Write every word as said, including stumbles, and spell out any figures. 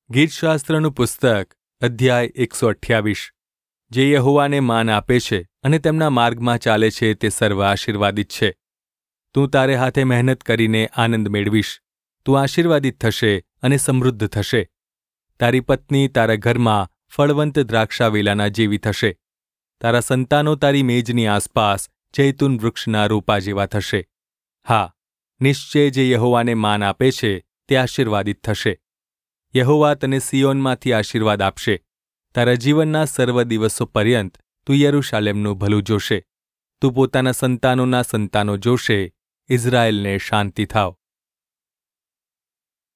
ગીતશાસ્ત્રનું પુસ્તક અધ્યાય એકસો અઠ્યાવીસ. જે યહોવાને માન આપે છે અને તેમના માર્ગમાં ચાલે છે તે સર્વ આશીર્વાદિત છે. તું તારે હાથે મહેનત કરીને આનંદ મેળવીશ. તું આશીર્વાદિત થશે અને સમૃદ્ધ થશે. તારી પત્ની તારા ઘરમાં ફળવંત દ્રાક્ષાવેલાના જેવી થશે. તારા સંતાનો તારી મેજની આસપાસ જૈતૂન વૃક્ષના રોપા જેવા થશે. હા, નિશ્ચય જે યહોવાને માન આપે છે તે આશીર્વાદિત થશે. યહોવા તને સિયોનમાંથી આશીર્વાદ આપશે. તારા જીવનના સર્વ દિવસો પર્યંત તું યરૂશાલેમનું ભલું જોશે. તું પોતાના સંતાનોના સંતાનો જોશે. ઇઝરાયેલને શાંતિ થાવ.